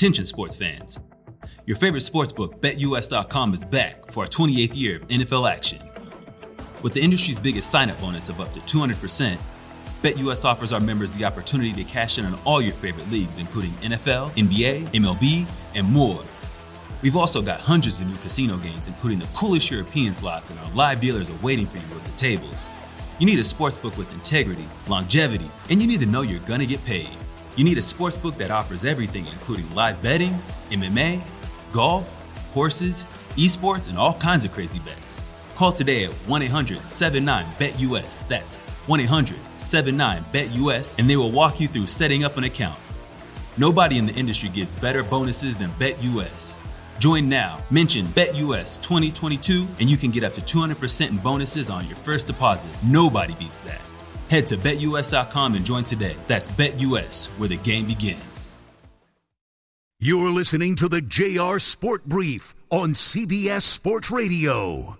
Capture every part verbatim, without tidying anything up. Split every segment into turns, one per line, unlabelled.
Attention sports fans. Your favorite sportsbook, Bet U S dot com, is back for our twenty-eighth year of N F L action. With the industry's biggest sign-up bonus of up to two hundred percent, BetUS offers our members the opportunity to cash in on all your favorite leagues, including N F L, N B A, M L B, and more. We've also got hundreds of new casino games, including the coolest European slots, and our live dealers are waiting for you at the tables. You need a sportsbook with integrity, longevity, and you need to know you're gonna get paid. You need a sportsbook that offers everything, including live betting, M M A, golf, horses, esports, and all kinds of crazy bets. Call today at one eight hundred seven nine bet U S. That's one eight hundred seven nine bet U S, and they will walk you through setting up an account. Nobody in the industry gives better bonuses than BetUS. Join now, mention BetUS twenty twenty-two, and you can get up to two hundred percent in bonuses on your first deposit. Nobody beats that. Head to Bet U S dot com and join today. That's BetUS, where the game begins.
You're listening to the J R Sport Brief on C B S Sports Radio.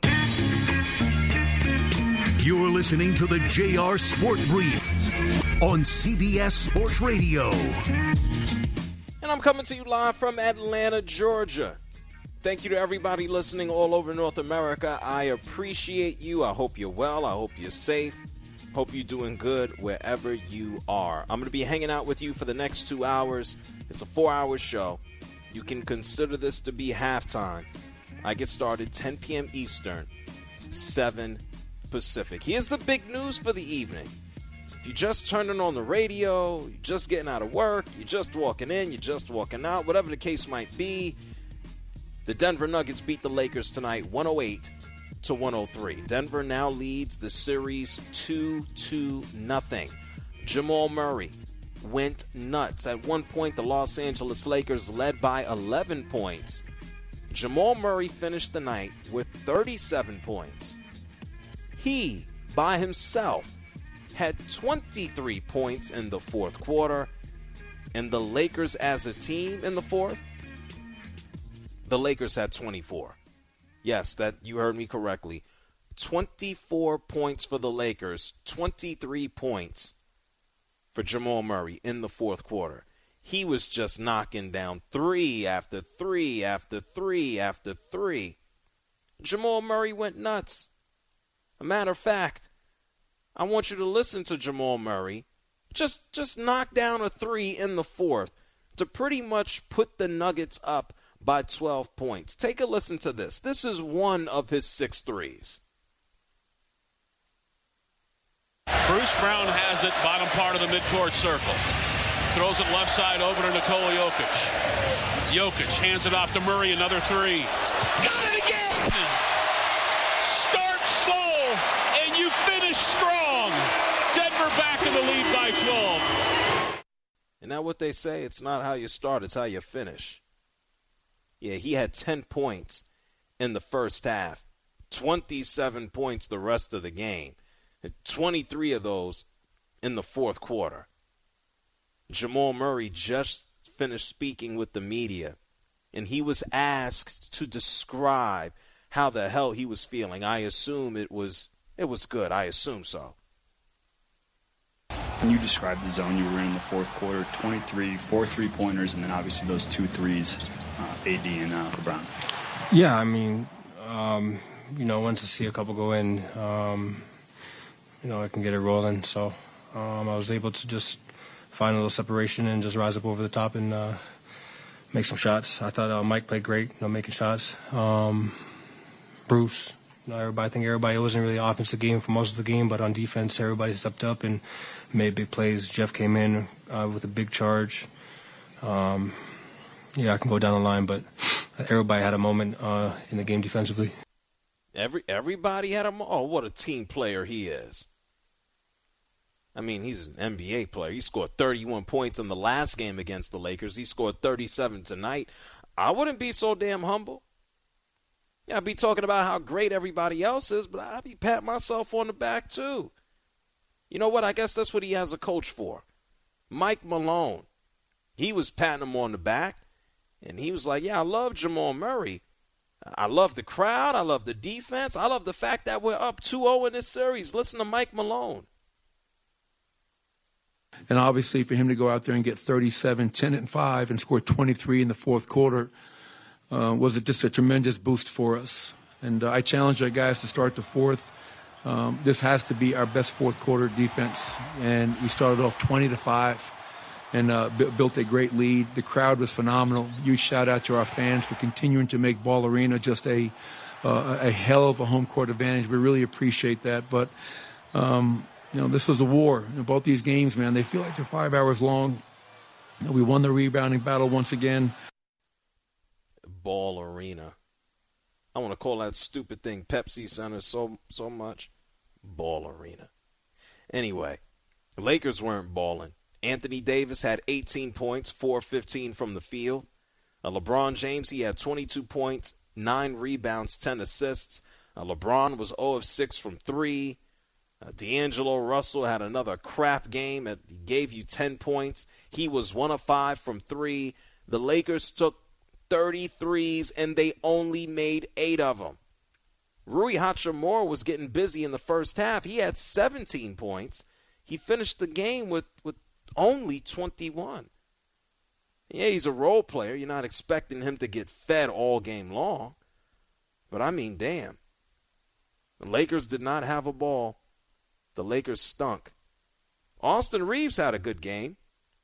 You're listening to the J R Sport Brief on C B S Sports Radio.
And I'm coming to you live from Atlanta, Georgia. Thank you to everybody listening all over North America. I appreciate you. I hope you're well. I hope you're safe. Hope you're doing good wherever you are. I'm going to be hanging out with you for the next two hours. It's a four-hour show. You can consider this to be halftime. I get started ten p.m. Eastern, seven Pacific. Here's the big news for the evening. If you're just turning on the radio, you're just getting out of work, you're just walking in, you're just walking out, whatever the case might be, the Denver Nuggets beat the Lakers tonight one oh eight to one oh three. Denver now leads the series two to nothing. Jamal Murray went nuts. At one point, the Los Angeles Lakers led by eleven points. Jamal Murray finished the night with thirty-seven points. He, by himself, had twenty-three points in the fourth quarter. And the Lakers as a team in the fourth, the Lakers had twenty-four. Yes, that you heard me correctly. twenty-four points for the Lakers, twenty-three points for Jamal Murray in the fourth quarter. He was just knocking down three after three after three after three. Jamal Murray went nuts. A matter of fact, I want you to listen to Jamal Murray just just knock down a three in the fourth to pretty much put the Nuggets up by twelve points. Take a listen to this. This is one of his six threes.
Bruce Brown has it, bottom part of the midcourt circle. Throws it left side over to Nikola Jokic. Jokic hands it off to Murray, another three. Got it again! Start slow, and you finish strong. Denver back in the lead by twelve.
Isn't that what they say? It's not how you start, it's how you finish. Yeah, he had ten points in the first half, twenty-seven points the rest of the game, and twenty-three of those in the fourth quarter. Jamal Murray just finished speaking with the media, and he was asked to describe how the hell he was feeling. I assume it was it was good. I assume so.
Can you describe the zone you were in in the fourth quarter? twenty-three, four three-pointers, and then obviously those two threes, uh, A D and uh, LeBron.
Yeah, I mean, um, you know, once I see a couple go in, um, you know, I can get it rolling. So um, I was able to just find a little separation and just rise up over the top and uh, make some shots. I thought uh, Mike played great, you know, making shots. Um, Bruce, you know, everybody, I think everybody, it wasn't really an offensive game for most of the game, but on defense, everybody stepped up and made big plays. Jeff came in uh, with a big charge. Um, yeah, I can go down the line, but everybody had a moment uh, in the game defensively.
Every Everybody had a moment? Oh, what a team player he is. I mean, he's an N B A player. He scored thirty-one points in the last game against the Lakers. He scored thirty-seven tonight. I wouldn't be so damn humble. Yeah, I'd be talking about how great everybody else is, but I'd be patting myself on the back too. You know what? I guess that's what he has a coach for. Mike Malone. He was patting him on the back, and he was like, yeah, I love Jamal Murray. I love the crowd. I love the defense. I love the fact that we're up two oh in this series. Listen to Mike Malone.
And obviously for him to go out there and get thirty-seven, ten, and five and score twenty-three in the fourth quarter uh, was just a tremendous boost for us. And uh, I challenged our guys to start the fourth. Um, this has to be our best fourth quarter defense. And we started off twenty to five and uh, b- built a great lead. The crowd was phenomenal. Huge shout out to our fans for continuing to make Ball Arena just a uh, a hell of a home court advantage. We really appreciate that. But um, you know, this was a war. You know, both these games, man, they feel like they're five hours long. You know, we won the rebounding battle once again.
Ball Arena. I want to call that stupid thing Pepsi Center so so much. Ball Arena. Anyway, the Lakers weren't balling. Anthony Davis had eighteen points, four fifteen from the field. Uh, LeBron James, he had twenty-two points, nine rebounds, ten assists. Uh, LeBron was zero of six from three. Uh, D'Angelo Russell had another crap game. He gave you ten points. He was one of five from three. The Lakers took thirty-threes, and they only made eight of them. Rui Hachimura was getting busy in the first half. He had seventeen points. He finished the game with, with only twenty-one. Yeah, he's a role player. You're not expecting him to get fed all game long. But, I mean, damn. The Lakers did not have a ball. The Lakers stunk. Austin Reeves had a good game.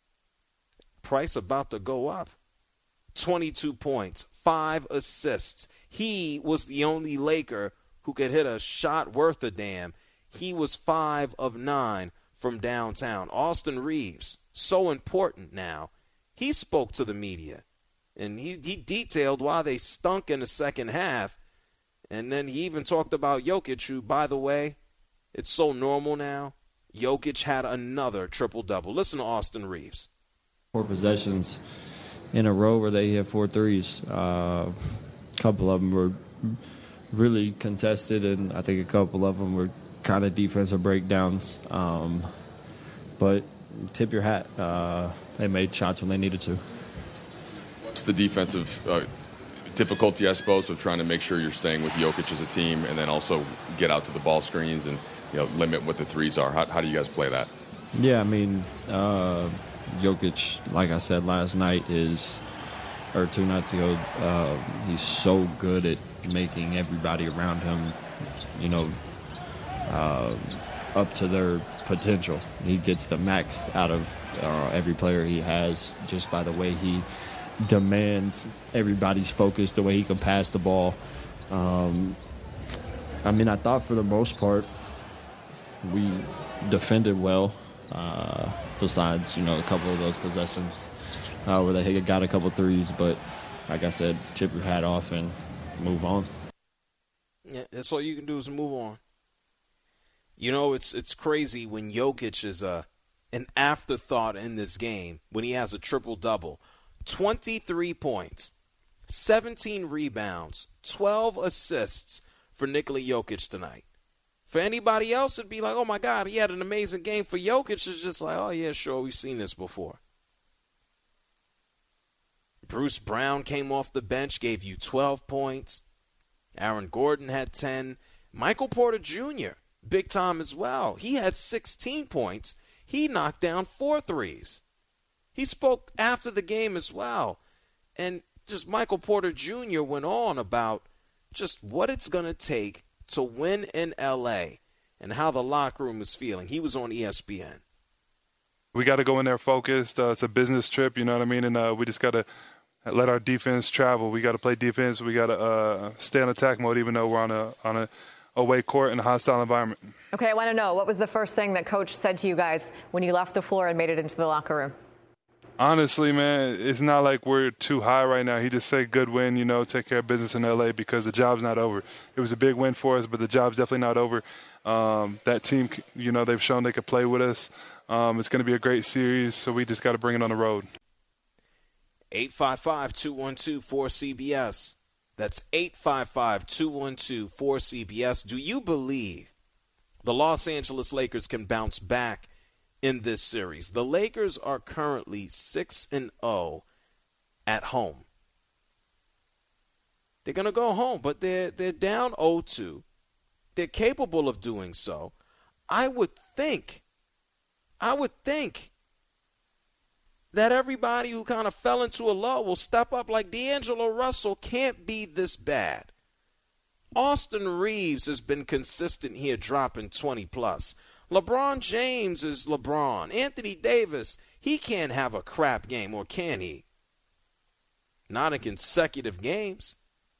Price about to go up. twenty-two points, five assists. He was the only Laker who could hit a shot worth a damn. He was five of nine from downtown. Austin Reeves, so important now. He spoke to the media, and he, he detailed why they stunk in the second half. And then he even talked about Jokic, who, by the way, it's so normal now. Jokic had another triple-double. Listen to Austin Reeves.
Four possessions in a row where they hit four threes. Uh, a couple of them were really contested, and I think a couple of them were kind of defensive breakdowns. Um, but tip your hat. Uh, they made shots when they needed to.
What's the defensive uh, difficulty, I suppose, of trying to make sure you're staying with Jokic as a team and then also get out to the ball screens and, you know, limit what the threes are? How, how do you guys play that?
Yeah, I mean, uh, Jokic, like I said last night, is, or two nights ago, uh, he's so good at making everybody around him, you know, uh, up to their potential. He gets the max out of uh, every player he has just by the way he demands everybody's focus, the way he can pass the ball. Um, I mean, I thought for the most part we defended well, uh, besides, you know, a couple of those possessions uh, where they got a couple threes. But like I said, tip your hat off and move on.
Yeah, that's all you can do is move on. You know, it's it's crazy when Jokic is a, an afterthought in this game when he has a triple-double. twenty-three points, seventeen rebounds, twelve assists for Nikola Jokic tonight. For anybody else, it'd be like, oh, my God, he had an amazing game. For Jokic, it's just like, oh, yeah, sure, we've seen this before. Bruce Brown came off the bench, gave you twelve points. Aaron Gordon had ten. Michael Porter Junior, big time as well. He had sixteen points. He knocked down four threes. He spoke after the game as well. And just Michael Porter Junior went on about just what it's going to take to win in L A and how the locker room is feeling. He was on E S P N.
We got to go in there focused. Uh, it's a business trip, you know what I mean? And uh, we just got to let our defense travel. We got to play defense. We got to uh, stay on attack mode even though we're on a on a away court in a hostile environment.
Okay, I want to know, what was the first thing that Coach said to you guys when you left the floor and made it into the locker room?
Honestly, man, it's not like we're too high right now. He just said good win, you know, take care of business in L A because the job's not over. It was a big win for us, but the job's definitely not over. Um, that team, you know, they've shown they could play with us. Um, it's going to be a great series, so we just got to bring it on the road.
eight five five, two one two, four C B S. That's eight five five, two one two, four C B S. Do you believe the Los Angeles Lakers can bounce back in this series? The Lakers are currently six and oh at home. They're going to go home, but they're they're down oh two. They're capable of doing so. I would think, I would think that everybody who kind of fell into a lull will step up. Like D'Angelo Russell can't be this bad. Austin Reeves has been consistent here, dropping twenty plus. LeBron James is LeBron. Anthony Davis, he can't have a crap game, or can he? Not in consecutive games.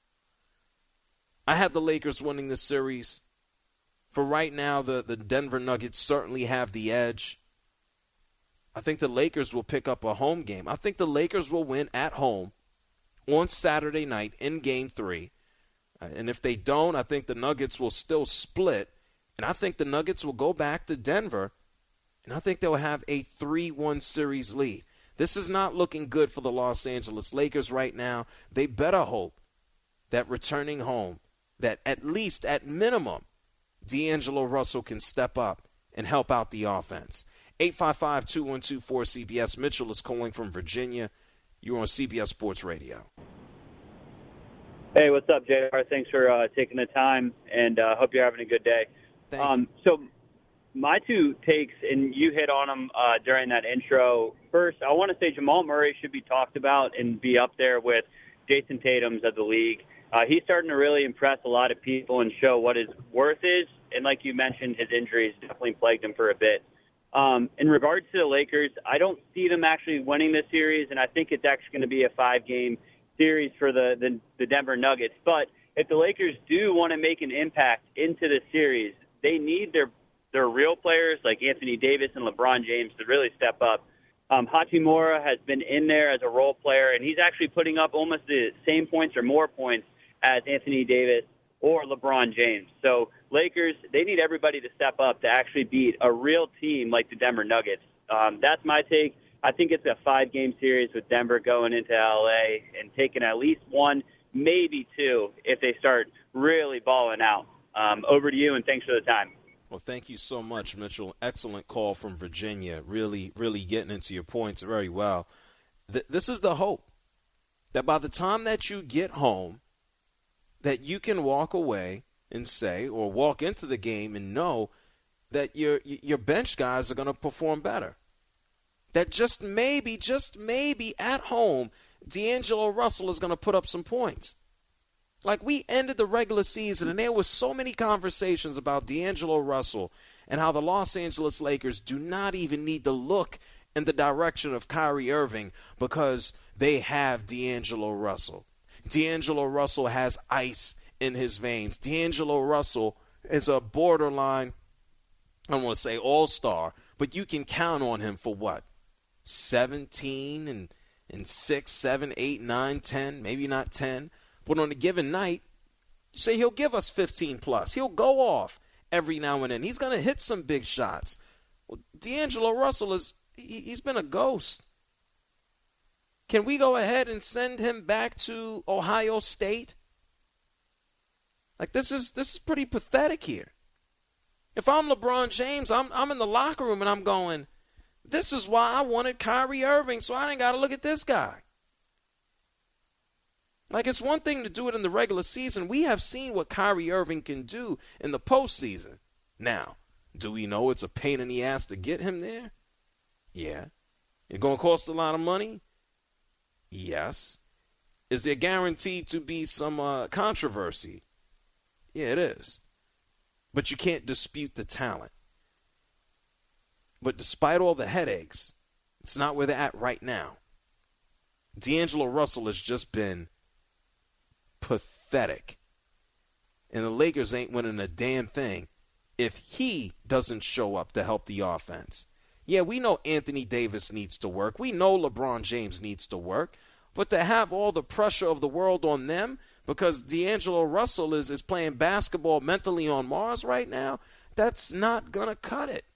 I had the Lakers winning this series. For right now, the, the Denver Nuggets certainly have the edge. I think the Lakers will pick up a home game. I think the Lakers will win at home on Saturday night in Game three. And if they don't, I think the Nuggets will still split. And I think the Nuggets will go back to Denver. And I think they'll have a three one series lead. This is not looking good for the Los Angeles Lakers right now. They better hope that returning home, that at least at minimum, D'Angelo Russell can step up and help out the offense. eight five five, two one two, four C B S. Mitchell is calling from Virginia. You're on C B S Sports Radio.
Hey, what's up, J R? Thanks for uh, taking the time, and I uh, hope you're having a good day.
Thank
um,
you.
So my two takes, and you hit on them uh, during that intro. First, I want to say Jamal Murray should be talked about and be up there with Jason Tatum's of the league. Uh, he's starting to really impress a lot of people and show what his worth is. And like you mentioned, his injuries definitely plagued him for a bit. Um, in regards to the Lakers, I don't see them actually winning this series, and I think it's actually going to be a five-game series for the, the, the Denver Nuggets. But if the Lakers do want to make an impact into the series, they need their their real players like Anthony Davis and LeBron James to really step up. Um, Hachimura has been in there as a role player, and he's actually putting up almost the same points or more points as Anthony Davis or LeBron James. So Lakers, they need everybody to step up to actually beat a real team like the Denver Nuggets. Um, that's my take. I think it's a five-game series with Denver going into L A and taking at least one, maybe two, if they start really balling out. Um, over to you, and thanks for the time.
Well, thank you so much, Mitchell. Excellent call from Virginia. Really, really getting into your points very well. Th- this is the hope that by the time that you get home, that you can walk away and say, or walk into the game and know that your your bench guys are going to perform better. That just maybe, just maybe at home, D'Angelo Russell is going to put up some points. Like, we ended the regular season, and there was so many conversations about D'Angelo Russell and how the Los Angeles Lakers do not even need to look in the direction of Kyrie Irving because they have D'Angelo Russell. D'Angelo Russell has ice in his veins. D'Angelo Russell is a borderline, I don't want to say all-star, but you can count on him for what? seventeen and, and six, seven, eight, nine, ten, maybe not ten. But on a given night, you say he'll give us fifteen plus. He'll go off every now and then. He's going to hit some big shots. Well, D'Angelo Russell, is he, he's been a ghost. Can we go ahead and send him back to Ohio State? Like, this is this is pretty pathetic here. If I'm LeBron James, I'm I'm in the locker room and I'm going, this is why I wanted Kyrie Irving, so I didn't got to look at this guy. Like, it's one thing to do it in the regular season. We have seen what Kyrie Irving can do in the postseason. Now, do we know it's a pain in the ass to get him there? Yeah. It's going to cost a lot of money? Yes. Is there guaranteed to be some uh, controversy? Yeah, it is. But you can't dispute the talent. But despite all the headaches, it's not where they're at right now. D'Angelo Russell has just been pathetic. And the Lakers ain't winning a damn thing if he doesn't show up to help the offense. Yeah, we know Anthony Davis needs to work. We know LeBron James needs to work. But to have all the pressure of the world on them because D'Angelo Russell is, is playing basketball mentally on Mars right now, that's not going to cut it.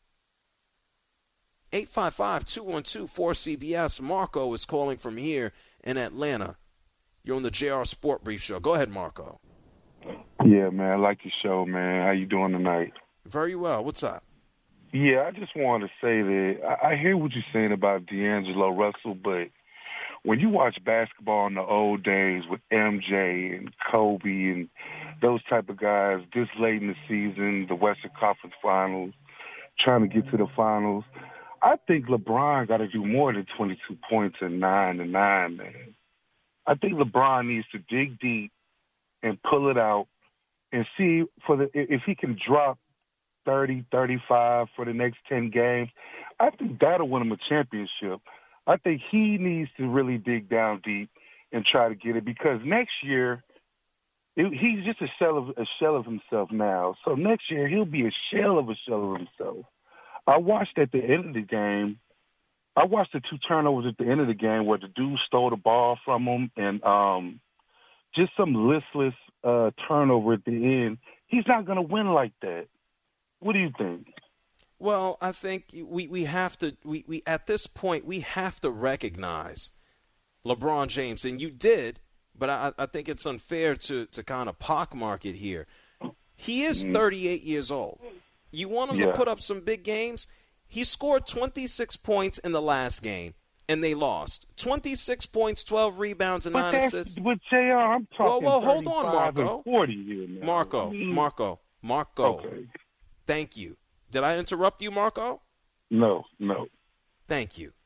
eight five five, two one two, four C B S. Marco is calling from here in Atlanta. You're on the J R Sport Brief Show. Go ahead, Marco.
Yeah, man, I like your show, man. How you doing tonight?
Very well. What's up?
Yeah, I just wanted to say that I, I hear what you're saying about D'Angelo Russell, but when you watch basketball in the old days with M J and Kobe and those type of guys this late in the season, the Western Conference Finals, trying to get to the finals, I think LeBron got to do more than twenty-two points and nine and nine, man. I think LeBron needs to dig deep and pull it out and see for the if he can drop thirty, thirty-five for the next ten games. I think that'll win him a championship. I think he needs to really dig down deep and try to get it because next year it, he's just a shell of a shell of himself now. So next year he'll be a shell of a shell of himself. I watched at the end of the game. I watched the two turnovers at the end of the game where the dude stole the ball from him and um, just some listless uh, turnover at the end. He's not going to win like that. What do you think?
Well, I think we, we have to we, we at this point we have to recognize LeBron James, and you did, but I, I think it's unfair to, to kind of pockmark it here. He is thirty-eight years old. You want him
Yeah.
to put up some big games? He scored twenty-six points in the last game, and they lost. twenty-six points, twelve rebounds, and
But
nine
that's-
assists.
With J R, I'm
Well,
talking
well, hold on,
thirty-five and
Marco.
forty here now.
Marco,
I mean,
Marco, Marco.
Okay.
Thank you. Did I interrupt you, Marco?
No, no.
Thank you.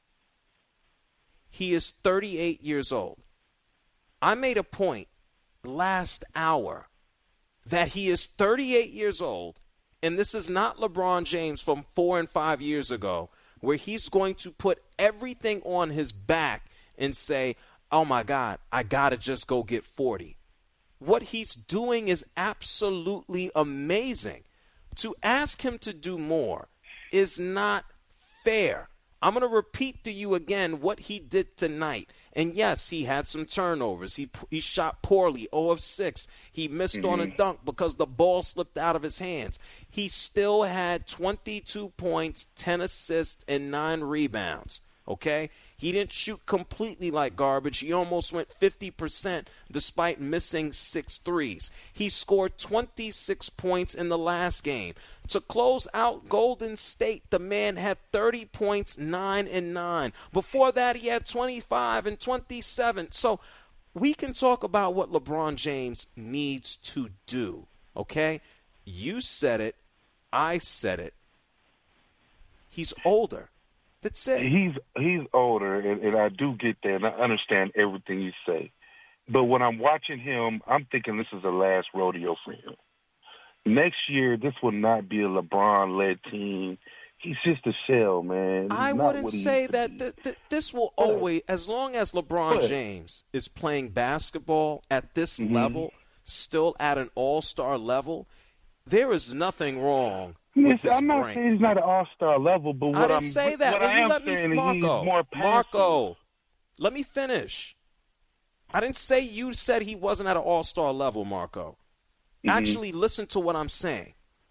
He is thirty-eight years old. I made a point last hour that he is thirty-eight years old, and this is not LeBron James from four and five years ago, where he's going to put everything on his back and say, oh, my God, I got to just go get forty. What he's doing is absolutely amazing. To ask him to do more is not fair. I'm going to repeat to you again what he did tonight. And, yes, he had some turnovers. He he shot poorly, zero of six. He missed on a dunk because the ball slipped out of his hands. He still had twenty-two points, ten assists, and nine rebounds, okay? He didn't shoot completely like garbage. He almost went fifty percent despite missing six threes. He scored twenty-six points in the last game. To close out Golden State, the man had thirty points, nine and nine. Before that, he had twenty-five and twenty-seven. So we can talk about what LeBron James needs to do, okay? You said it. I said it. He's older. That's it.
He's he's older, and, and I do get that, and I understand everything you say. But when I'm watching him, I'm thinking this is the last rodeo for him. Next year, this will not be a LeBron-led team. He's just a shell, man. He's
I
not
wouldn't
what he
say
used to
that
be.
th- th- this will always, as long as LeBron
But-
James is playing basketball at this
Mhm.
level, still at an all-star level, there is nothing wrong with
Listen,
his
I'm not
brain.
saying he's not an all-star level, but what
I didn't
I'm
say that.
What
Will
I
you
am
let me,
saying is
Marco?
he's more passive.
Marco, let me finish. I didn't say you said he wasn't at an all-star level, Marco.
Mhm.
Actually, listen to what I'm saying.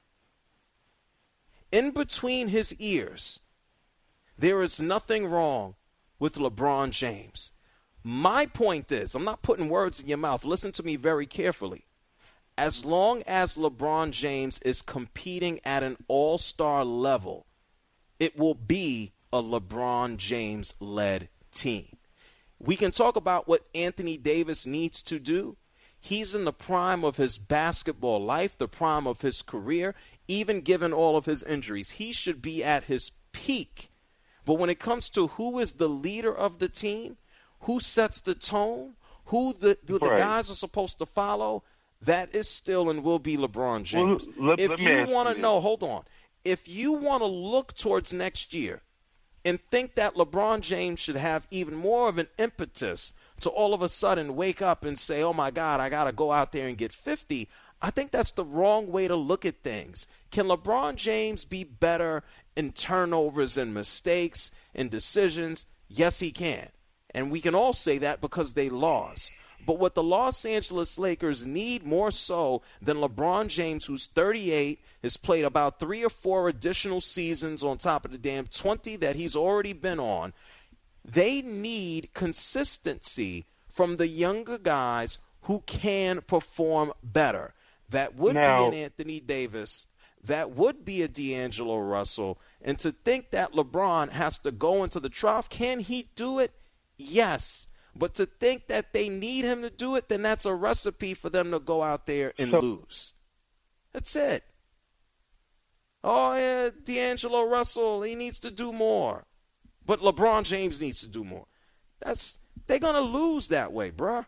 In between his ears, there is nothing wrong with LeBron James. My point is, I'm not putting words in your mouth. Listen to me very carefully. As long as LeBron James is competing at an all-star level, it will be a LeBron James-led team. We can talk about what Anthony Davis needs to do. He's in the prime of his basketball life, the prime of his career, even given all of his injuries. He should be at his peak. But when it comes to who is the leader of the team, who sets the tone, who the, who the
Right.
guys are supposed to follow, that is still and will be LeBron James.
Well, let-
if
let me
you
ask
want
you
to
this.
know, hold on. If you want to look towards next year and think that LeBron James should have even more of an impetus to all of a sudden wake up and say, oh, my God, I got to go out there and get fifty, I think that's the wrong way to look at things. Can LeBron James be better in turnovers and mistakes and decisions? Yes, he can. And we can all say that because they lost. But what the Los Angeles Lakers need more so than LeBron James, who's thirty-eight, has played about three or four additional seasons on top of the damn twenty that he's already been on, they need consistency from the younger guys who can perform better. That would
Now-
be an Anthony Davis. That would be a D'Angelo Russell. And to think that LeBron has to go into the trough, can he do it? Yes. But to think that they need him to do it, then that's a recipe for them to go out there and
So-
lose. That's it. Oh, yeah, D'Angelo Russell, he needs to do more. But LeBron James needs to do more. That's they're going to lose that way, bruh.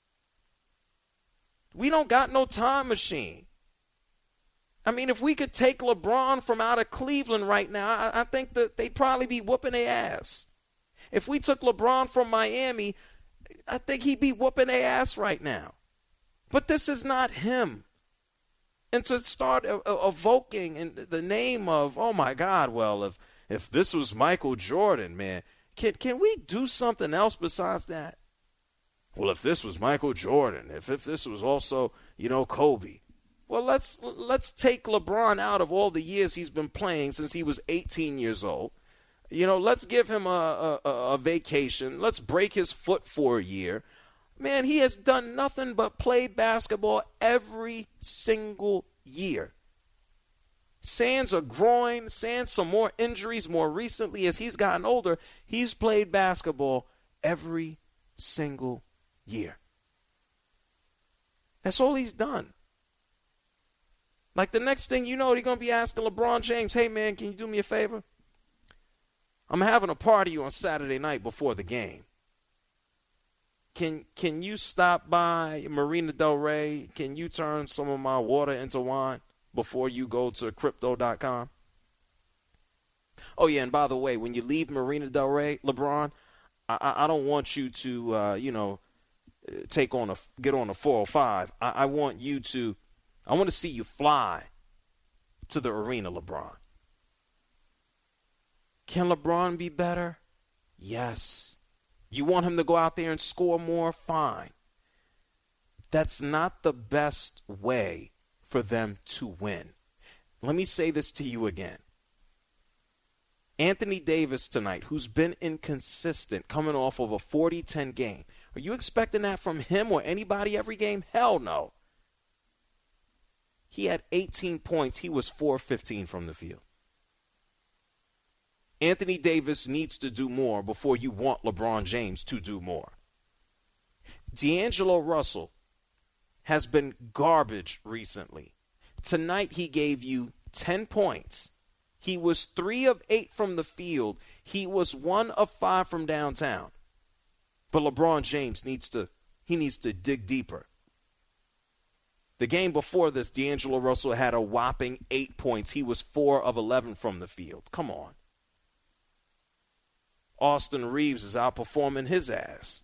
We don't got no time machine. I mean, if we could take LeBron from out of Cleveland right now, I, I think that they'd probably be whooping their ass. If we took LeBron from Miami, I think he'd be whooping their ass right now. But this is not him. And to start uh, evoking in the name of, oh, my God, well, if if this was Michael Jordan, man, can can we do something else besides that? Well, if this was Michael Jordan, if, if this was also, you know, Kobe. Well, let's let's take LeBron out of all the years he's been playing since he was eighteen years old. You know, let's give him a, a, a vacation. Let's break his foot for a year. Man, he has done nothing but play basketball every single year. Sans a groin, sans some more injuries more recently as he's gotten older, he's played basketball every single year. That's all he's done. Like the next thing you know, they're going to be asking LeBron James, hey, man, can you do me a favor? I'm having a party on Saturday night before the game. Can can you stop by Marina Del Rey? Can you turn some of my water into wine before you go to crypto dot com? Oh, yeah, and by the way, when you leave Marina Del Rey, LeBron, I, I don't want you to, uh, you know, take on a, get on a four oh five. I, I want you to, I want to see you fly to the arena, LeBron. Can LeBron be better? Yes. You want him to go out there and score more? Fine. That's not the best way for them to win. Let me say this to you again. Anthony Davis tonight, who's been inconsistent coming off of a forty ten game. Are you expecting that from him or anybody every game? Hell no. He had eighteen points. He was four fifteen from the field. Anthony Davis needs to do more before you want LeBron James to do more. D'Angelo Russell has been garbage recently. Tonight he gave you ten points. He was three of eight from the field. He was one of five from downtown. But LeBron James needs to, he needs to dig deeper. The game before this, D'Angelo Russell had a whopping eight points. He was four of eleven from the field. Come on. Austin Reeves is outperforming his ass.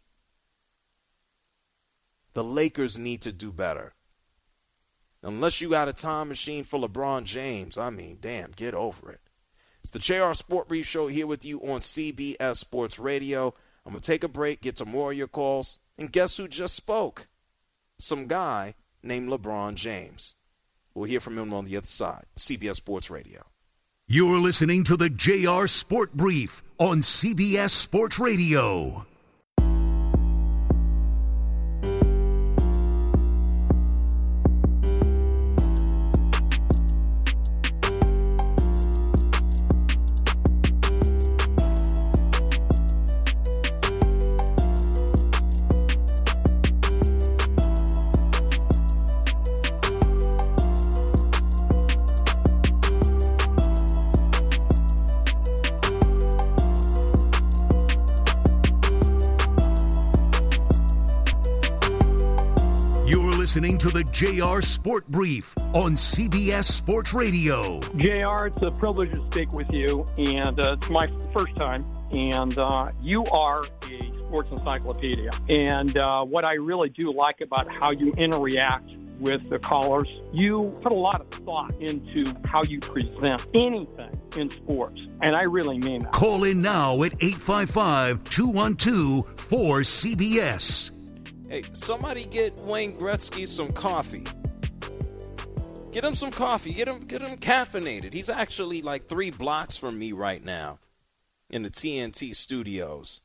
The Lakers need to do better. Unless you got a time machine for LeBron James, I mean, damn, get over it. It's the J R Sport Brief Show here with you on C B S Sports Radio. I'm going to take a break, get to more of your calls, and guess who just spoke? Some guy named LeBron James. We'll hear from him on the other side. C B S Sports Radio.
You're listening to the J R Sport Brief on C B S Sports Radio. Listening to the J R Sport Brief on C B S Sports Radio.
J R, it's a privilege to speak with you, and uh, it's my first time. And uh, you are a sports encyclopedia. And uh, what I really do like about how you interact with the callers, you put a lot of thought into how you present anything in sports. And I really mean that.
Call in now at eight five five, two one two, four C B S.
Hey, somebody get Wayne Gretzky some coffee. Get him some coffee. Get him, get him caffeinated. He's actually like three blocks from me right now in the T N T studios.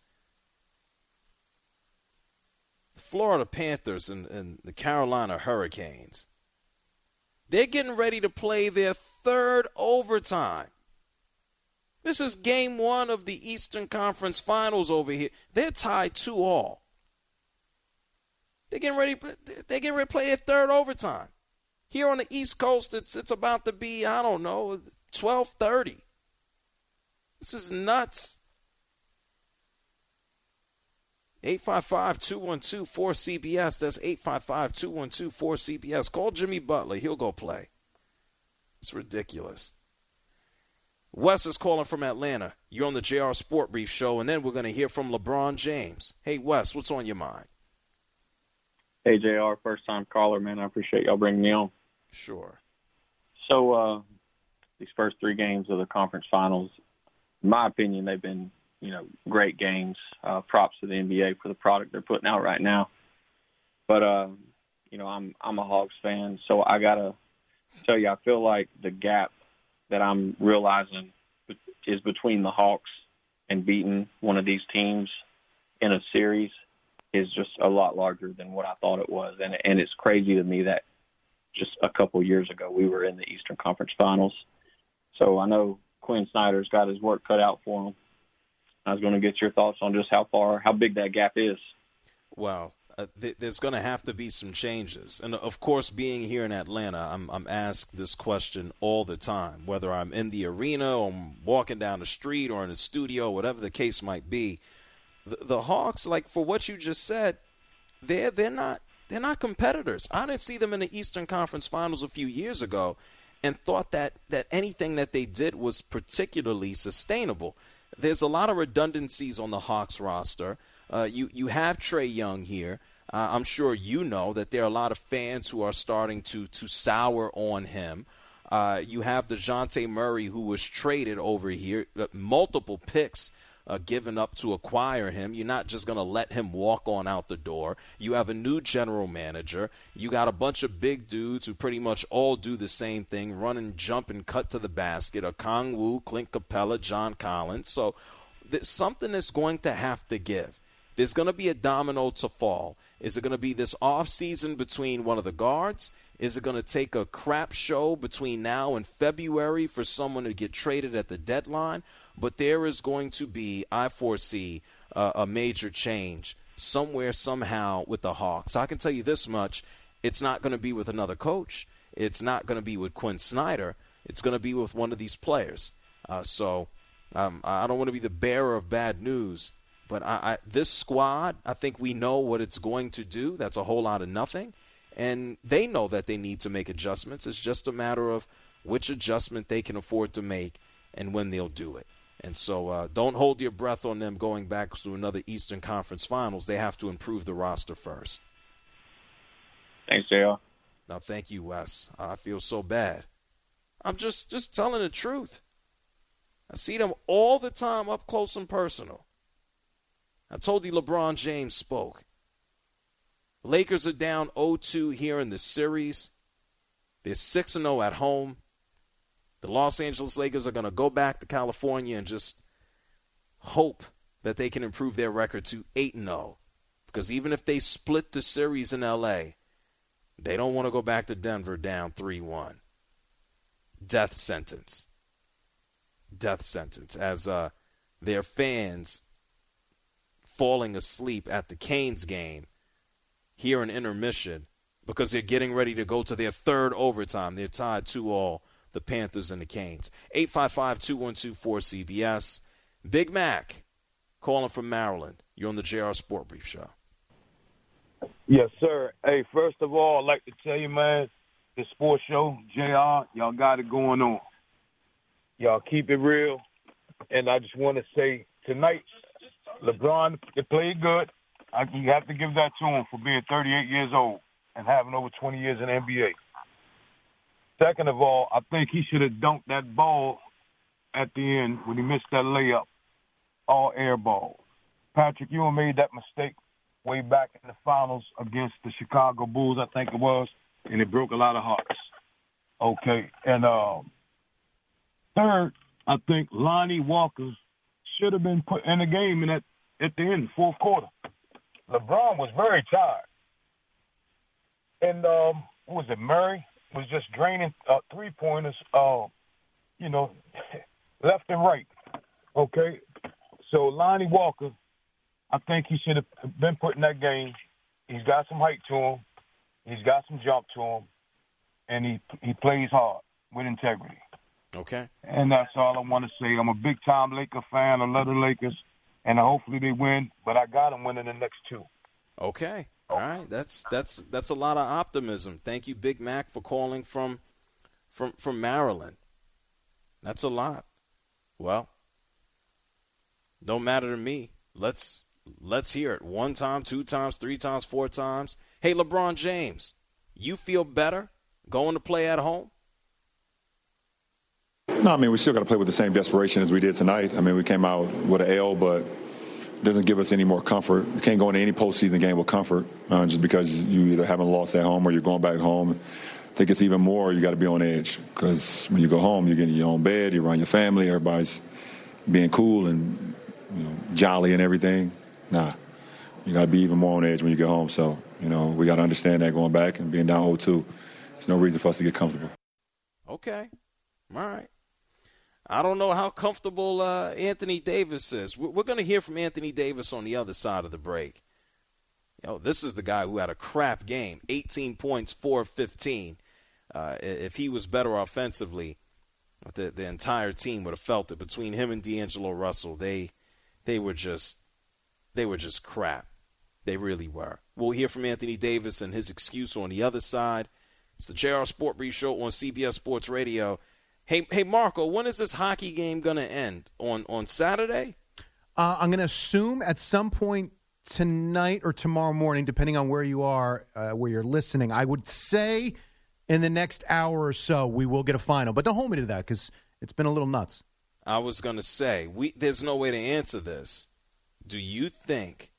The Florida Panthers and, and the Carolina Hurricanes. They're getting ready to play their third overtime. This is game one of the Eastern Conference Finals over here. They're tied two all. They're getting ready. They're getting ready to play a third overtime. Here on the East Coast, it's it's about to be, I don't know, twelve thirty. This is nuts. eight five five, two one two, four C B S. That's eight five five, two one two, four C B S. Call Jimmy Butler. He'll go play. It's ridiculous. Wes is calling from Atlanta. You're on the J R Sport Brief Show, and then we're going to hear from LeBron James. Hey, Wes, what's on your mind?
Hey, J R, first-time caller, man. I appreciate y'all bringing me on.
Sure.
So uh, these first three games of the conference finals, in my opinion, they've been, you know, great games. Uh, props to the N B A for the product they're putting out right now. But, uh, you know, I'm I'm a Hawks fan, so I got to tell you, I feel like the gap that I'm realizing is between the Hawks and beating one of these teams in a series is just a lot larger than what I thought it was. And, and it's crazy to me that just a couple years ago we were in the Eastern Conference Finals. So I know Quinn Snyder's got his work cut out for him. I was going to get your thoughts on just how far, how big that gap is.
Well, uh, th- there's going to have to be some changes. And, of course, being here in Atlanta, I'm, I'm asked this question all the time, whether I'm in the arena or I'm walking down the street or in the studio, whatever the case might be. The, the Hawks, like for what you just said, they're, they're, not, they're not competitors. I didn't see them in the Eastern Conference Finals a few years ago and thought that, that anything that they did was particularly sustainable. There's a lot of redundancies on the Hawks roster. Uh, you, you have Trae Young here. Uh, I'm sure you know that there are a lot of fans who are starting to, to sour on him. Uh, you have DeJounte Murray, who was traded over here, uh, multiple picks uh, given up to acquire him. You're not just going to let him walk on out the door. You have a new general manager. You got a bunch of big dudes who pretty much all do the same thing, run and jump and cut to the basket. Okongwu, Clint Capella, John Collins. So there's something that's going to have to give. There's going to be a domino to fall. Is it going to be this offseason between one of the guards? Is it going to take a crap show between now and February for someone to get traded at the deadline? But there is going to be, I foresee, uh, a major change somewhere, somehow with the Hawks. I can tell you this much. It's not going to be with another coach. It's not going to be with Quinn Snyder. It's going to be with one of these players. Uh, so um, I don't want to be the bearer of bad news. But I, I, this squad, I think we know what it's going to do. That's a whole lot of nothing. And they know that they need to make adjustments. It's just a matter of which adjustment they can afford to make and when they'll do it. And so uh, don't hold your breath on them going back to another Eastern Conference Finals. They have to improve the roster first.
Thanks, J R.
Now, thank you, Wes. I feel so bad. I'm just, just telling the truth. I see them all the time up close and personal. I told you LeBron James spoke. Lakers are down oh two here in the series. They're six and oh at home. The Los Angeles Lakers are going to go back to California and just hope that they can improve their record to eight and oh. Because even if they split the series in L A, they don't want to go back to Denver down three one. Death sentence. Death sentence. As uh, their fans falling asleep at the Canes game here in intermission because they're getting ready to go to their third overtime. They're tied two all, the Panthers and the Canes. eight five five, two one two, four C B S. Big Mac calling from Maryland. You're on the J R Sport Brief Show.
Yes, sir. Hey, first of all, I'd like to tell you, man, the sports show, J R, y'all got it going on. Y'all keep it real. And I just want to say tonight, LeBron, they played good. I, you have to give that to him for being thirty-eight years old and having over twenty years in the N B A. Second of all, I think he should have dunked that ball at the end when he missed that layup, all air ball. Patrick Ewing made that mistake way back in the finals against the Chicago Bulls, I think it was, and it broke a lot of hearts. Okay, and um, third, I think Lonnie Walker should have been put in the game in that, at the end, fourth quarter. LeBron was very tired. And, um, what was it, Murray was just draining uh, three-pointers, uh, you know, left and right. Okay? So Lonnie Walker, I think he should have been put in that game. He's got some height to him. He's got some jump to him. And he he plays hard with integrity.
Okay.
And that's all I want to say. I'm a big-time Laker fan. I love the Lakers, and hopefully they win, but I got them winning the next two.
Okay. All right. That's that's that's a lot of optimism. Thank you, Big Mac, for calling from from from Maryland. That's a lot. Well, don't matter to me. Let's let's hear it. One time, two times, three times, four times. Hey, LeBron James, you feel better going to play at home?
No, I mean, we still got to play with the same desperation as we did tonight. I mean, we came out with an L, but it doesn't give us any more comfort. You can't go into any postseason game with comfort uh, just because you either haven't lost at home or you're going back home. I think it's even more you got to be on edge because when you go home, you get in your own bed, you're around your family, everybody's being cool and you know, jolly and everything. Nah, you got to be even more on edge when you get home. So, you know, we got to understand that going back and being down oh two. There's no reason for us to get comfortable.
Okay. All right. I don't know how comfortable uh, Anthony Davis is. We're, we're going to hear from Anthony Davis on the other side of the break. You know, this is the guy who had a crap game, eighteen points, four of fifteen. Uh, if he was better offensively, the, the entire team would have felt it. Between him and D'Angelo Russell, they they were just they were just crap. They really were. We'll hear from Anthony Davis and his excuse on the other side. It's the J R Sport Brief Show on C B S Sports Radio. Hey, hey, Marco, when is this hockey game going to end? On on Saturday?
Uh, I'm going to assume at some point tonight or tomorrow morning, depending on where you are, uh, where you're listening. I would say in the next hour or so we will get a final. But don't hold me to that because it's been a little nuts.
I was going to say, we there's no way to answer this. Do you think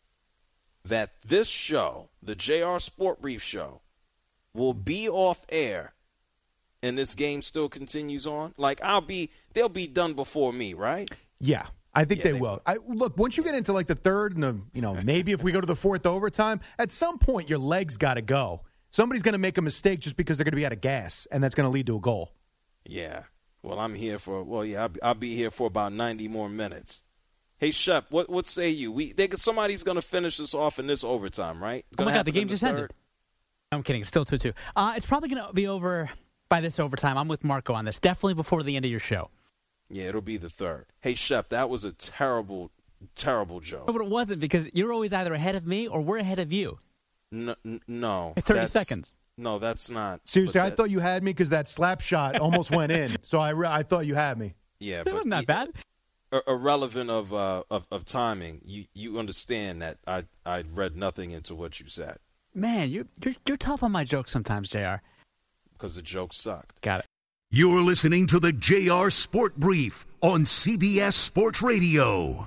that this show, the J R Sport Brief Show, will be off air and this game still continues on? Like, I'll be, they'll be done before me, right?
Yeah, I think
Yeah,
they,
they
will. I, look, once you get into like the third and the, you know, maybe if we go to the fourth overtime, at some point your legs got to go. Somebody's going to make a mistake just because they're going to be out of gas, and that's going to lead to a goal.
Yeah. Well, I'm here for, well, yeah, I'll be, I'll be here for about ninety more minutes. Hey, Shep, what what say you? We they, Somebody's going to finish this off in this overtime, right?
Oh, my God, the game just ended. I'm kidding. It's still two two. Uh, it's probably going to be over by this overtime. I'm with Marco on this. Definitely before the end of your show.
Yeah, it'll be the third. Hey, Shep, that was a terrible, terrible joke.
No, but it wasn't because you're always either ahead of me or we're ahead of you.
No. no
thirty seconds.
No, that's not.
Seriously,
that,
I thought you had me because that slap shot almost went in. So I, re- I thought you had me.
Yeah,
it
but
wasn't that bad.
Irrelevant of, uh, of of timing, you you understand that I I read nothing into what you said.
Man, you you're you're tough on my jokes sometimes, J R.
Because the joke sucked.
Got it.
You're listening to the J R Sport Brief on C B S Sports Radio.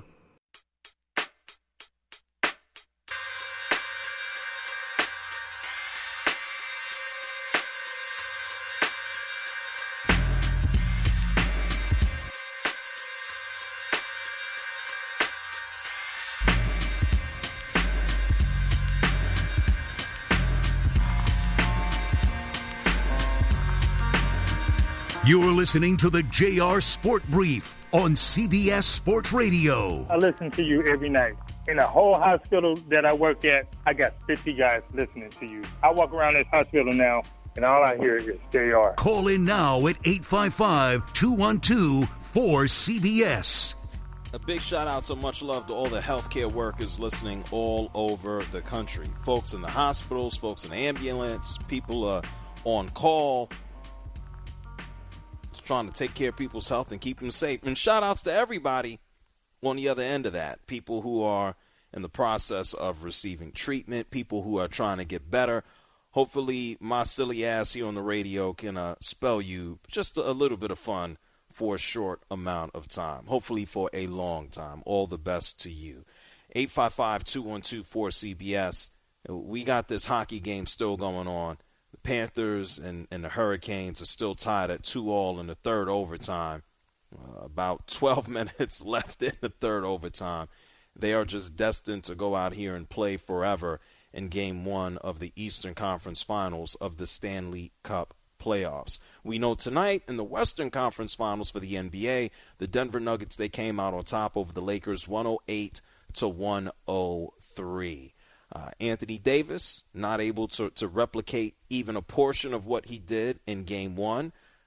You're listening to the J R Sport Brief on C B S Sports Radio.
I listen to you every night. In the whole hospital that I work at, I got fifty guys listening to you. I walk around this hospital now, and all I hear is J R.
Call in now at eight five five, two one two, four C B S.
A big shout out, so much love to all the healthcare workers listening all over the country. Folks in the hospitals, folks in the ambulance, people uh, on call, trying to take care of people's health and keep them safe. And shout outs to everybody on the other end of that. People who are in the process of receiving treatment, people who are trying to get better. Hopefully my silly ass here on the radio can uh, spell you just a little bit of fun for a short amount of time. Hopefully for a long time. All the best to you. eight five five, two one two, four C B S. We got this hockey game still going on. The Panthers and, and the Hurricanes are still tied at two all in the third overtime. Uh, about twelve minutes left in the third overtime. They are just destined to go out here and play forever in game one of the Eastern Conference Finals of the Stanley Cup playoffs. We know tonight in the Western Conference Finals for the N B A, the Denver Nuggets, they came out on top over the Lakers one oh eight to one oh three. Uh, Anthony Davis, not able to, to replicate even a portion of what he did in game one.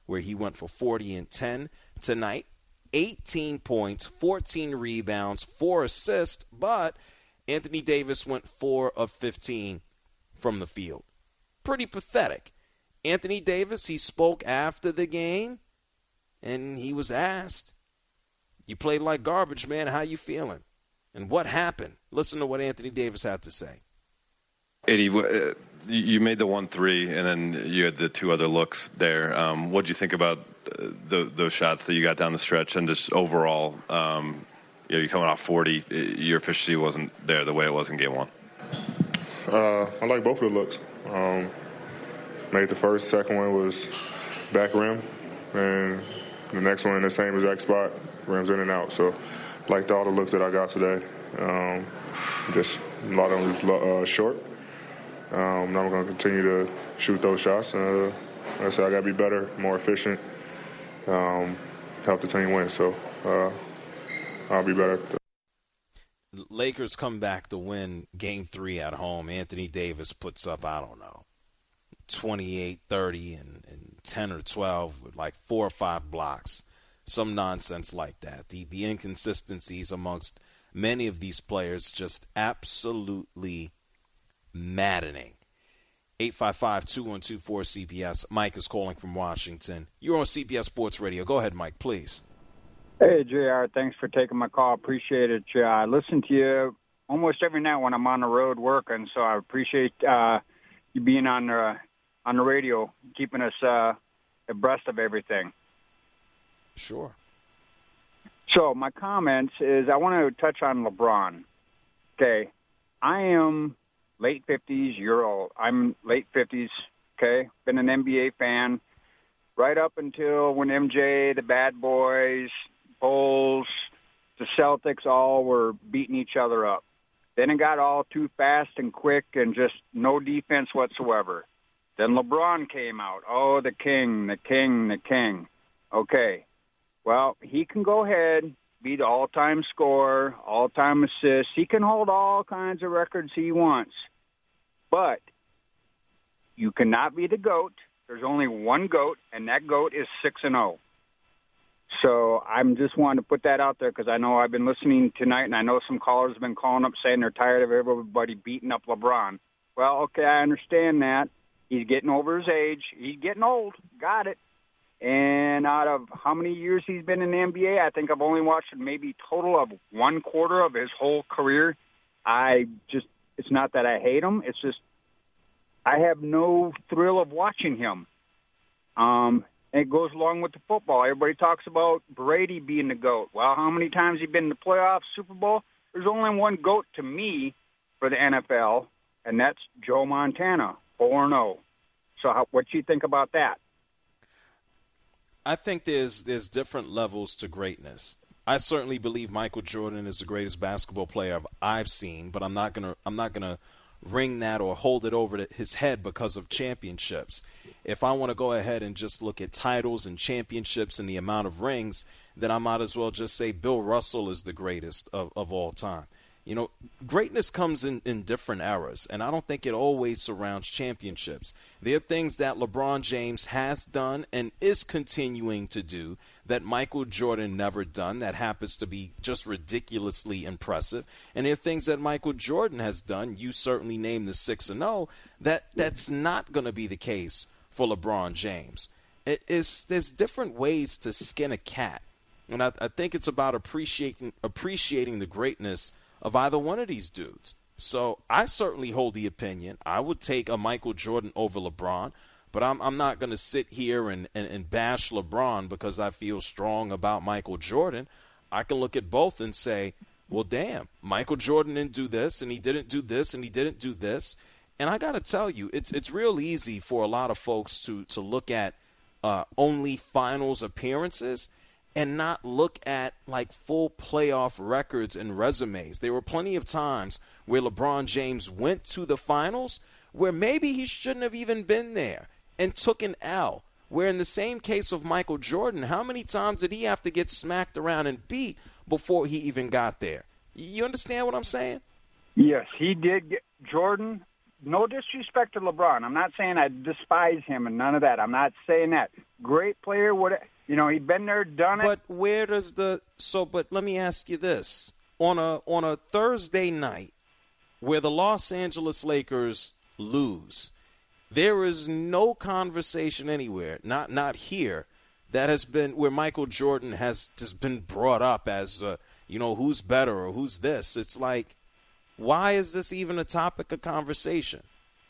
where he went for forty and ten tonight. eighteen points, fourteen rebounds, four assists, but Anthony Davis went four of fifteen from the field. Pretty pathetic. Anthony Davis, he spoke after the game, and he was asked, you played like garbage, man. How you feeling? And what happened? Listen to what Anthony Davis had to say.
Eddie, you made the one three, and then you had the two other looks there. Um, what did you think about the, those shots that you got down the stretch, and just overall, um, you know, you're coming off forty, your efficiency wasn't there the way it was in game one?
Uh, I like both of the looks. Um, made the first, second one was back rim, and the next one in the same exact spot, rims in and out. So liked all the looks that I got today. Um, just a lot of them was uh, short. Um, now I'm going to continue to shoot those shots. Uh, like I said, I got to be better, more efficient, um, help the team win. So uh, I'll be better.
Lakers come back to win game three at home. Anthony Davis puts up, I don't know, twenty-eight, thirty, and, and ten or twelve with like four or five blocks. Some nonsense like that. The, the inconsistencies amongst many of these players just absolutely maddening. eight five five, two one two, four C B S. Mike is calling from Washington. You're on C B S Sports Radio. Go ahead, Mike, please.
Hey, J R, thanks for taking my call. Appreciate it. Uh, I listen to you almost every night when I'm on the road working, so I appreciate uh, you being on the, on the radio, keeping us uh, abreast of everything.
Sure.
So my comments is I want to touch on LeBron. Okay, I am late fifties, you're old. I'm late fifties, okay? Been an N B A fan right up until when M J, the Bad Boys, Bulls, the Celtics all were beating each other up. Then it got all too fast and quick and just no defense whatsoever. Then LeBron came out. Oh, the king, the king, the king. Okay. Well, he can go ahead, be the all-time scorer, all-time assists. He can hold all kinds of records he wants. But you cannot be the GOAT. There's only one GOAT, and that GOAT is six and oh. So I'm just wanting to put that out there because I know I've been listening tonight, and I know some callers have been calling up saying they're tired of everybody beating up LeBron. Well, okay, I understand that. He's getting over his age. He's getting old. Got it. And out of how many years he's been in the N B A, I think I've only watched maybe total of one quarter of his whole career. I just, it's not that I hate him. It's just I have no thrill of watching him. Um, and it goes along with the football. Everybody talks about Brady being the GOAT. Well, how many times has he been in the playoffs, Super Bowl? There's only one GOAT to me for the N F L, and that's Joe Montana, four and oh. So how, what do you think about that?
I think there's there's different levels to greatness. I certainly believe Michael Jordan is the greatest basketball player I've seen, but I'm not gonna I'm not gonna ring that or hold it over his head because of championships. If I want to go ahead and just look at titles and championships and the amount of rings, then I might as well just say Bill Russell is the greatest of, of all time. You know, greatness comes in, in different eras, and I don't think it always surrounds championships. There are things that LeBron James has done and is continuing to do that Michael Jordan never done that happens to be just ridiculously impressive. And there are things that Michael Jordan has done, you certainly named the six and oh, that that's not going to be the case for LeBron James. It is, there's different ways to skin a cat, and I, I think it's about appreciating appreciating the greatness of either one of these dudes. So I certainly hold the opinion I would take a Michael Jordan over LeBron, but I'm I'm not going to sit here and, and, and bash LeBron because I feel strong about Michael Jordan. I can look at both and say, well, damn, Michael Jordan didn't do this, and he didn't do this, and he didn't do this. And I got to tell you, it's it's real easy for a lot of folks to, to look at uh, only finals appearances and not look at like full playoff records and resumes. There were plenty of times where LeBron James went to the finals where maybe he shouldn't have even been there and took an L. Where in the same case of Michael Jordan, how many times did he have to get smacked around and beat before he even got there? You understand what I'm saying?
Yes, he did get Jordan. No disrespect to LeBron. I'm not saying I despise him and none of that. I'm not saying that. great player. What you know, he'd been there, done it.
But where does the so? But let me ask you this: on a on a Thursday night, where the Los Angeles Lakers lose, there is no conversation anywhere, not not here, that has been where Michael Jordan has just been brought up as, uh, you know, who's better or who's this. It's like, why is this even a topic of conversation?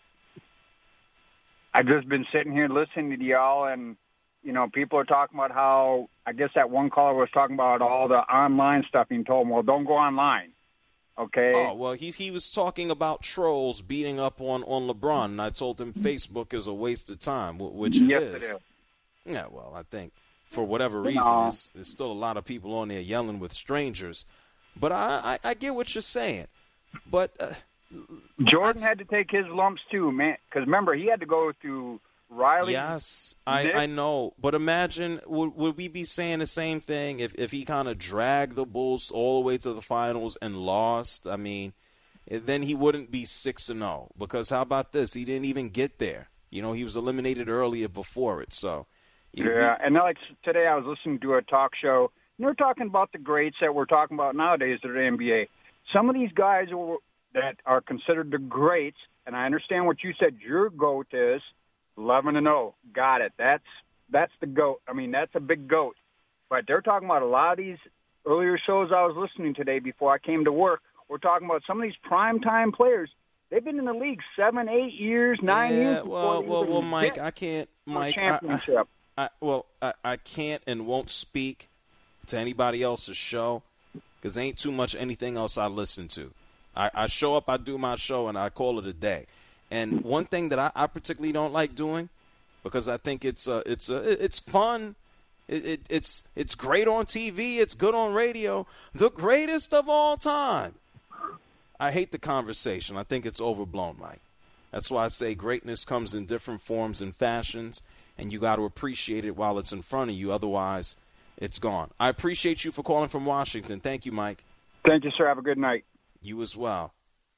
I've just been sitting here listening to y'all, and, you know, people are talking about how, I guess that one caller was talking about all the online stuff being told them, well, don't go online. Okay.
Oh, well, he, he was talking about trolls beating up on, on LeBron, and I told him Facebook is a waste of time, which it
yes,
is.
It is.
Yeah, well, I think for whatever reason,
No.
there's, there's still a lot of people on there yelling with strangers. But I, I, I get what you're saying. But uh,
Jordan had to take his lumps too, man. Because remember, he had to go through Riley.
Yes, I,
Nick.
I know. But imagine, would, would we be saying the same thing if, if he kind of dragged the Bulls all the way to the finals and lost? I mean, then he wouldn't be six and oh. Because how about this? He didn't even get there. You know, he was eliminated earlier before it. So,
Yeah, and like today I was listening to a talk show, and they're talking about the greats that we're talking about nowadays in the N B A. Some of these guys who- that are considered the greats, and I understand what you said your GOAT is, eleven and oh. Got it. That's that's the GOAT. I mean, that's a big GOAT. But they're talking about a lot of these earlier shows I was listening today before I came to work. We're talking about some of these primetime players. They've been in the league seven, eight years, nine
yeah,
years.
well,
before
well,
they
well,
even
Mike,
get
I can't,
to a
Mike, I,
championship.
I, I, well, I, I can't and won't speak to anybody else's show because ain't too much anything else I listen to. I, I show up, I do my show, and I call it a day. And one thing that I, I particularly don't like doing, because I think it's uh, it's uh, it's fun, it, it, it's it's great on T V, it's good on radio, the greatest of all time. I hate the conversation. I think it's overblown, Mike. That's why I say greatness comes in different forms and fashions, and you got to appreciate it while it's in front of you. Otherwise, it's gone. I appreciate you for calling from Washington. Thank you, Mike.
Thank you, sir. Have a good night.
You as well.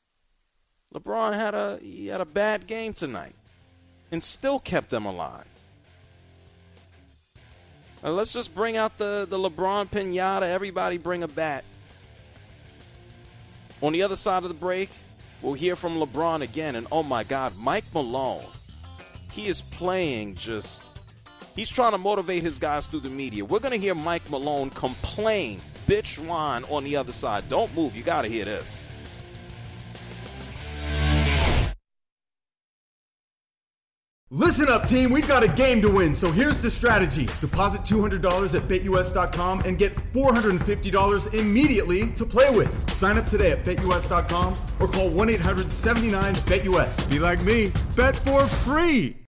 LeBron had a he had a bad game tonight and still kept them alive. Now let's just bring out the, the LeBron pinata. Everybody bring a bat. On the other side of the break, we'll hear from LeBron again. And, oh, my God, Mike Malone, he is playing just – he's trying to motivate his guys through the media. We're going to hear Mike Malone complain, bitch whine on the other side. Don't move. You got to hear this.
Listen up, team. We've got a game to win, so here's the strategy. Deposit two hundred dollars at bet U S dot com and get four hundred fifty dollars immediately to play with. Sign up today at bet U S dot com or call one eight hundred seven nine bet U S. Be like me. Bet for free.